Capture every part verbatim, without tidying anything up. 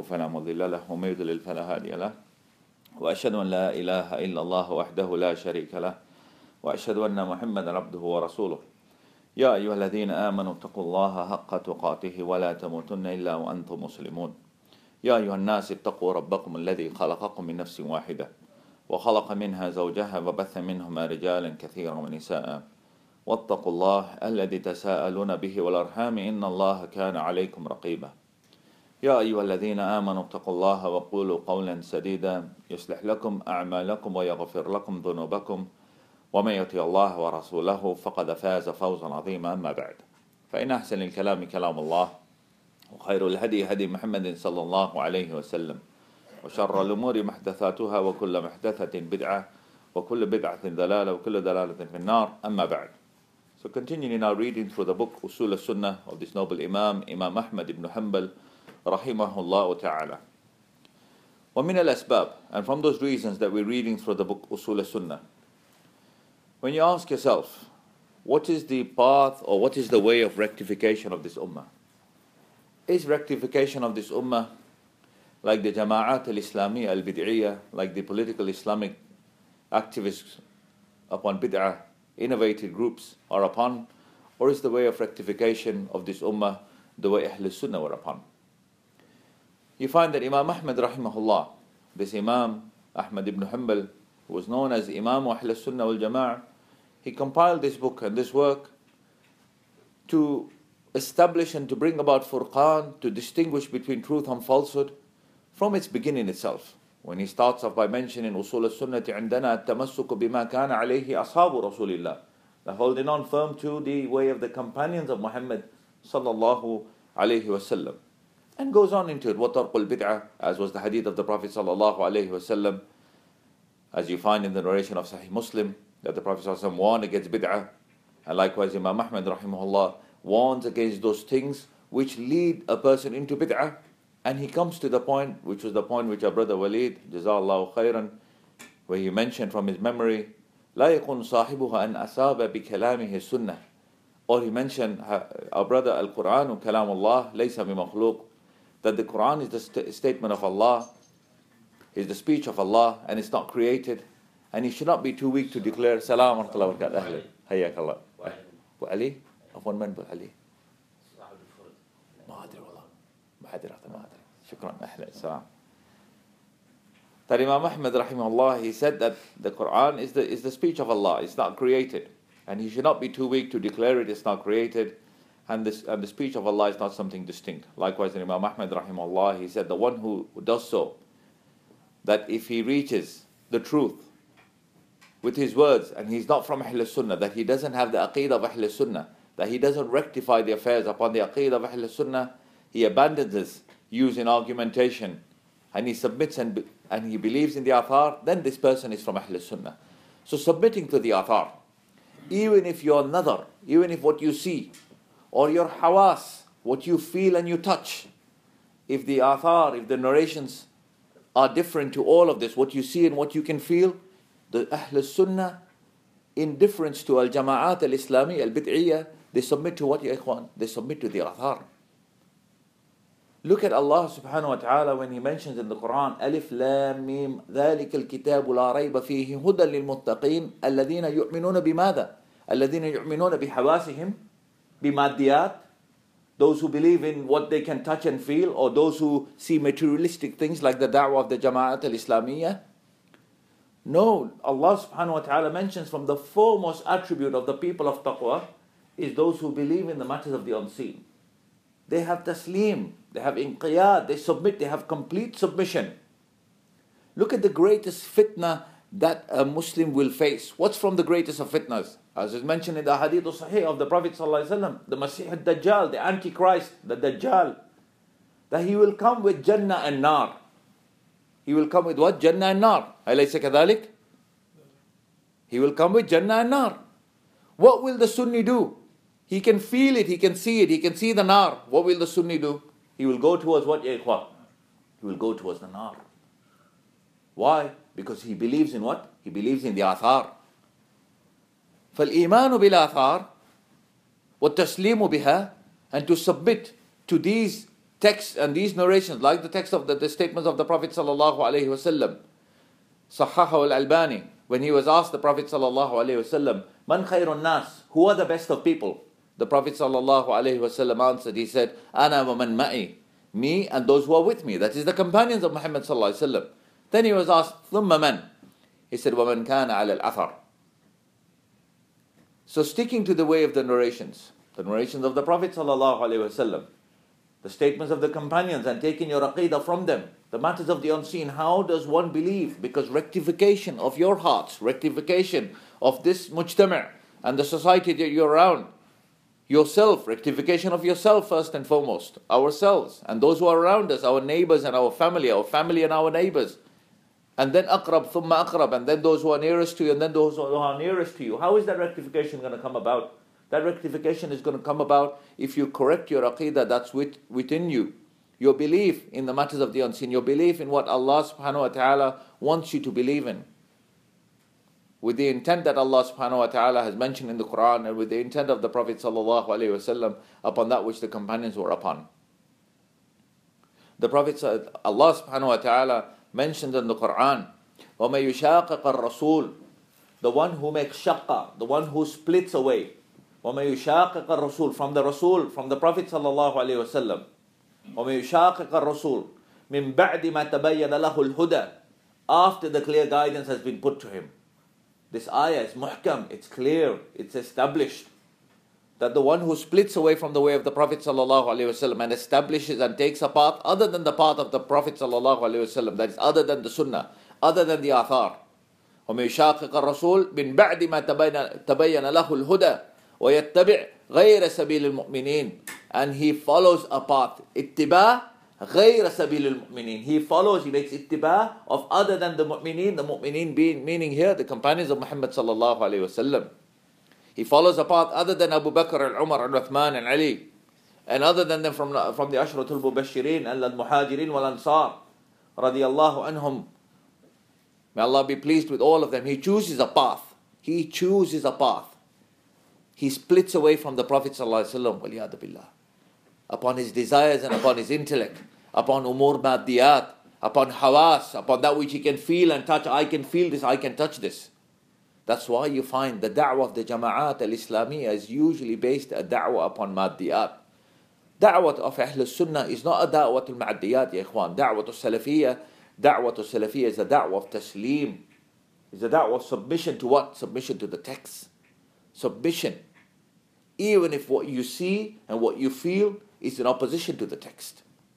فلا مضل له ومن يضلل فلا هادي له وأشهد أن لا إله إلا الله وحده لا شريك له وأشهد أن محمدا عبده ورسوله يا أيها الذين آمنوا اتقوا الله حق تقاته ولا تموتن إلا وأنتم مسلمون يا أيها الناس اتقوا ربكم الذي خلقكم من نفس واحدة وخلق منها زوجها وبث منهما رجالا كثيرا ونساء واتقوا الله الذي تساءلون به والأرحام إن الله كان عليكم رقيبا يا أيها الذين آمنوا اتقوا الله وقولوا قولا سديدا يصلح لكم أعمالكم ويغفر لكم ذنوبكم ومن يطع الله ورسوله فقد فاز فوزا عظيما. أما بعد فإن أحسن الكلام كلام الله وخير الهدي هدي محمد صلى الله عليه وسلم وشر الأمور محدثاتها وكل محدثة بدعة وكل بدعة ضلالة وكل ضلالة في النار. أما بعد. So continuing now reading through the book Usul al-Sunnah of this noble Imam, Imam Ahmad ibn Hanbal rahimahullah ta'ala. ومن الأسباب, and from those reasons that we're reading through the book Usul al-Sunnah, when you ask yourself, what is the path or what is the way of rectification of this ummah? Is rectification of this ummah like the Jama'at al-Islamiyya al-Bid'iyya, like the political Islamic activists upon bid'ah, innovated groups are upon, or is the way of rectification of this ummah the way Ahl Sunnah were upon? You find that Imam Ahmad rahimahullah, this Imam Ahmad ibn Hanbal, who was known as Imam Ahl Sunnah wal Jama'ah, he compiled this book and this work to establish and to bring about furqan, to distinguish between truth and falsehood from its beginning itself. When he starts off by mentioning Usul al-Sunnati عندنا التمسك بما كان عليه أصحاب رسول الله, the holding on firm to the way of the companions of Muhammad sallallahu alayhi wasallam, and goes on into it. وَتَرْقُ الْبِدْعَةِ, as was the hadith of the Prophet sallallahu alayhi wasallam, as you find in the narration of Sahih Muslim, that the Prophet sallallahu alayhi wasallam warned against bid'ah, and likewise Imam Ahmad rahimahullah warns against those things which lead a person into bid'ah. And he comes to the point, which was the point which our brother Walid, Jazallahu khairan, where he mentioned from his memory, لا يكون صاحبها أن أصاب بكلامه السنة. Or he mentioned, our brother, Al-Quran كلام الله ليس بمخلوق, that the Quran is the st- statement of Allah, is the speech of Allah, and it's not created. And he should not be too weak to declare, Salam wa rahmatullahi wa barakatuh. Hayyak Allah. Abu Ali? Of one man, Abu Ali? ما أدري والله. ما أدري ما أدري. شكرا. أهلا السلام. That Imam Ahmad rahimahullah, he said that the Quran is the, is the speech of Allah. It's not created. And he should not be too weak to declare it. It's not created. And, this, and the speech of Allah is not something distinct. Likewise, in Imam Ahmad rahimahullah, he said the one who does so, that if he reaches the truth with his words, and he's not from Ahl Sunnah, that he doesn't have the aqeedah of Ahl Sunnah, that he doesn't rectify the affairs upon the aqeedah of Ahl Sunnah, he abandons this using argumentation, and he submits and, and he believes in the athar, then this person is from Ahl Sunnah. So submitting to the athar, even if your nadar, even if what you see, or your hawas, what you feel and you touch, if the athar, if the narrations are different to all of this, what you see and what you can feel, the Ahl Sunnah, in difference to Al-Jama'at Al-Islami Al-Bid'iyya, they submit to what, ya ikhwan? They submit to the athar. Look at Allah subhanahu wa ta'ala when He mentions in the Quran, Alif Lam Mim, ذَلِكَ الْكِتَابُ لَا رَيْبَ فِيهِ هُدًى لِلْمُتَّقِينَ الَّذِينَ يُؤْمِنُونَ بِمَاذَا الَّذِينَ يُؤْمِنُونَ بِحَوَاسِهِمْ بِمَادِّيَاتِ, those who believe in what they can touch and feel, or those who see materialistic things like the da'wah of the Jama'at al-Islamiyya. No, Allah subhanahu wa ta'ala mentions from the foremost attribute of the people of taqwa is those who believe in the matters of the unseen. They have taslim, they have inqiyad, they submit, they have complete submission. Look at the greatest fitna that a Muslim will face. What's from the greatest of fitnas? As is mentioned in the hadith sahih of the Prophet sallallahu alaihi wasallam, the Masih al-Dajjal, the Antichrist, the Dajjal, that he will come with Jannah and Nar. He will come with what? Jannah and Nar. Alaysa kadhalik? He will come with Jannah and Nar. What will the Sunni do? He can feel it, he can see it, he can see the Nar. What will the Sunni do? He will go towards what, ya ikhwan? He will go towards the Nar. Why? Because he believes in what? He believes in the athar. فَالْإِيمَانُ بِالْآثَارِ وَالتَّسْلِيمُ بِهَا, and to submit to these texts and these narrations, like the text of the, the statements of the Prophet sallallahu alaihi wasallam, Sahahahu al-Albani, when he was asked, the Prophet sallallahu alaihi wasallam, Man khairun nas, who are the best of people? The Prophet sallallahu alaihi wasallam answered, he said, Ana wa man ma'i, me and those who are with me. That is the companions of Muhammad sallallahu alaihi wasallam. Then he was asked, Thumma man? He said, Wa man kana ala al-athar. So sticking to the way of the narrations, the narrations of the Prophet sallallahu alaihi wasallam, the statements of the companions, and taking your aqidah from them, the matters of the unseen, how does one believe? Because rectification of your hearts, rectification of this mujtama' and the society that you're around, yourself, rectification of yourself first and foremost, ourselves, and those who are around us, our neighbors and our family, our family and our neighbors, and then aqrab, thumma aqrab, and then those who are nearest to you, and then those who are nearest to you. How is that rectification going to come about? That rectification is going to come about if you correct your aqidah that's with, within you. Your belief in the matters of the unseen, your belief in what Allah subhanahu wa ta'ala wants you to believe in, with the intent that Allah subhanahu wa ta'ala has mentioned in the Quran, and with the intent of the Prophet sallallahu alaihi wasallam upon that which the companions were upon. The Prophet said, Allah subhanahu wa ta'ala mentioned in the Quran, وَمَن يُشَاقِقَ الرَّسُولِ, the one who makes shaqqa, the one who splits away. وَمَن يُشَاقِقَ الرَّسُولِ, from the Rasul, from the Prophet sallallahu alaihi wasallam. وَمَن يُشَاقِقَ الرَّسُولِ مِن بَعْدِ مَا تَبَيَّنَ لَهُ الْهُدَى, after the clear guidance has been put to him. This ayah is muhkam, it's clear, it's established that the one who splits away from the way of the Prophet sallallahu alaihi wasallam and establishes and takes a path other than the path of the Prophet sallallahu alaihi wasallam, that is other than the sunnah, other than the athar. وَمَن يُشَاقِقَ الرَّسُولِ مِن بَعْدِ مَا تَبَيَّنَ لَهُ الْهُدَى وَيَتَّبِعْ غَيْرَ سَبِيلِ الْمُؤْمِنِينَ, and he follows a path, ittiba' غَيْرَ سَبِيلِ الْمُؤْمِنِينَ, he follows, he makes ittiba' of other than the mu'mineen, the mu'mineen being, meaning here, the companions of Muhammad sallallahu alayhi wasallam. He follows a path other than Abu Bakr and Umar and Uthman and Ali, and other than them from, from the Ashratul Mubashirin and al-Muhajirin wal-Ansar radiyallahu anhum. May Allah be pleased with all of them. He chooses a path. He chooses a path. He splits away from the Prophet ﷺ, waliyadu billah, upon his desires and upon his intellect, upon umur maddiyat, upon hawas, upon that which he can feel and touch. I can feel this, I can touch this. That's why you find the da'wah of the jama'at al-Islamiyya is usually based a da'wah upon maddiyat. Da'wah of Ahlul Sunnah is not a da'wah al-ma'diyat, ya ikhwan. Da'wah al-Salafiyya, da'wah al-Salafiyya is a da'wah of taslim. It's a da'wah of submission to what? Submission to the text. Submission, even if what you see and what you feel is in opposition to the text.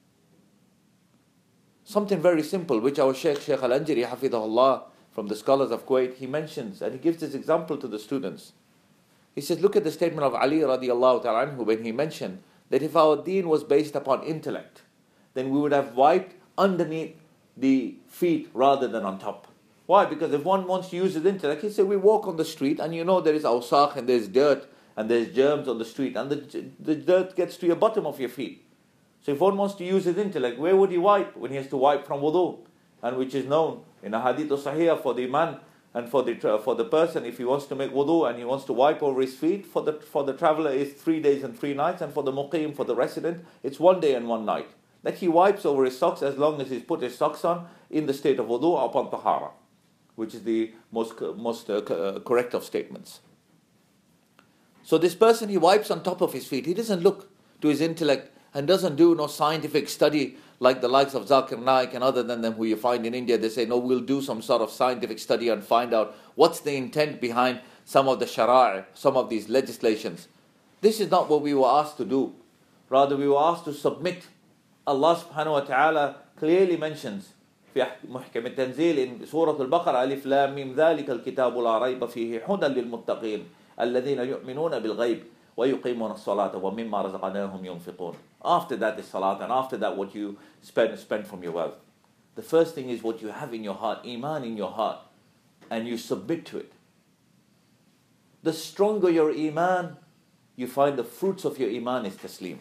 Something very simple, which our Shaykh, Shaykh Al-Anjari, Hafidahullah, from the scholars of Kuwait, he mentions, and he gives this example to the students. He says, look at the statement of Ali radiallahu ta'ala anhu, when he mentioned that if our deen was based upon intellect, then we would have wiped underneath the feet rather than on top. Why? Because if one wants to use his intellect, he said, we walk on the street and you know there is awsakh and there's dirt and there's germs on the street, and the, the dirt gets to your bottom of your feet. So if one wants to use his intellect, where would he wipe? When he has to wipe from wudu, and which is known in a hadith or sahih for the man and for the for the person, if he wants to make wudu and he wants to wipe over his feet, for the for the traveler is three days and three nights, and for the muqim, for the resident, it's one day and one night. That he wipes over his socks as long as he's put his socks on in the state of wudu upon tahara, which is the most most uh, correct of statements. So this person, he wipes on top of his feet. He doesn't look to his intellect and doesn't do no scientific study like the likes of Zakir Naik and other than them who you find in India. They say, no, we'll do some sort of scientific study and find out what's the intent behind some of the shara'i, some of these legislations. This is not what we were asked to do. Rather, we were asked to submit. Allah subhanahu wa ta'ala clearly mentions في محكم التنزيل in سورة البقرة ألف لام ميم ذلك الكتاب لا ريب فيه هدى للمتقين الذين يؤمنون بالغيب ويقيمون الصلاة ومما رزقناهم ينفقون. After that is salat, and after that what you spend spend from your wealth. The first thing is what you have in your heart, iman in your heart, and you submit to it. The stronger your iman, you find the fruits of your iman is taslim.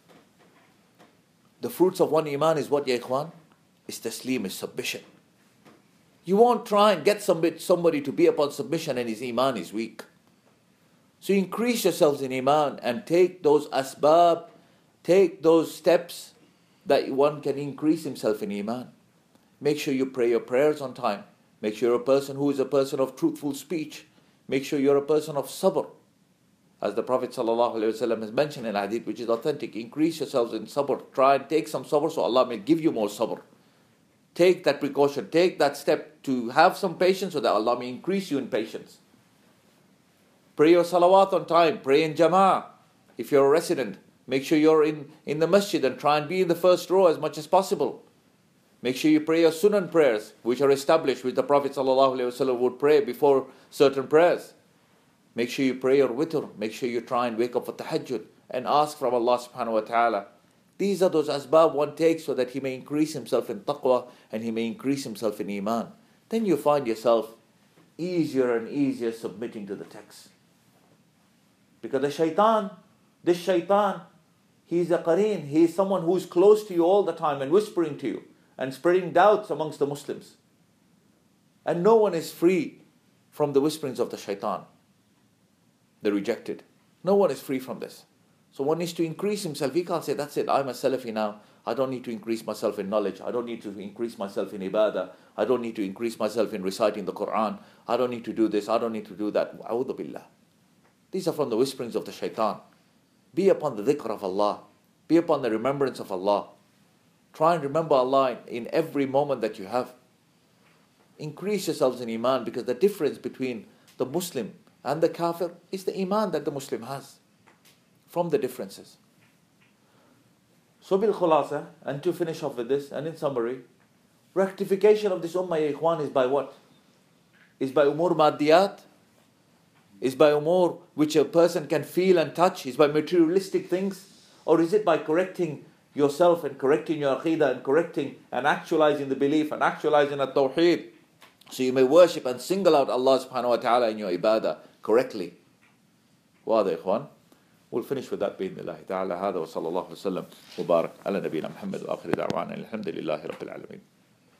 The fruits of one iman is what, ya ikhwan? Is taslim, is submission. You won't try and get somebody, somebody to be upon submission and his iman is weak. So increase yourselves in iman and take those asbab, take those steps that one can increase himself in iman. Make sure you pray your prayers on time. Make sure you're a person who is a person of truthful speech. Make sure you're a person of sabr. As the Prophet ﷺ has mentioned in a hadith which is authentic, increase yourselves in sabr. Try and take some sabr so Allah may give you more sabr. Take that precaution, take that step to have some patience so that Allah may increase you in patience. Pray your salawat on time, pray in jama'ah. If you're a resident, make sure you're in, in the masjid and try and be in the first row as much as possible. Make sure you pray your sunan prayers, which are established, which the Prophet ﷺ would pray before certain prayers. Make sure you pray your witr. Make sure you try and wake up for tahajjud and ask from Allah subhanahu wa ta'ala. These are those asbab one takes so that he may increase himself in taqwa and he may increase himself in iman. Then you find yourself easier and easier submitting to the text. Because the shaitan, this shaitan, he is a qareen. He is someone who is close to you all the time and whispering to you and spreading doubts amongst the Muslims. And no one is free from the whisperings of the shaitan, the rejected. No one is free from this. So one needs to increase himself. He can't say, that's it, I'm a Salafi now. I don't need to increase myself in knowledge. I don't need to increase myself in ibadah. I don't need to increase myself in reciting the Quran. I don't need to do this. I don't need to do that. A'udhu billah. These are from the whisperings of the shaitan. Be upon the dhikr of Allah. Be upon the remembrance of Allah. Try and remember Allah in every moment that you have. Increase yourselves in iman, because the difference between the Muslim and the kafir is the iman that the Muslim has. From the differences. So bil khulasa, and to finish off with this, and in summary, rectification of this ummah, ya ikhwan, is by what? Is by umur maddiyat? Is by umur which a person can feel and touch? Is by materialistic things? Or is it by correcting yourself and correcting your aqidah and correcting and actualizing the belief and actualizing the tawheed, so you may worship and single out Allah subhanahu wa ta'ala in your ibadah correctly? Wada ikhwan. We'll finish with that بإذن الله تعالى. هذا وصلى الله وسلم وبارك على نبينا محمد وآخر دعوانا الحمد لله رب العالمين.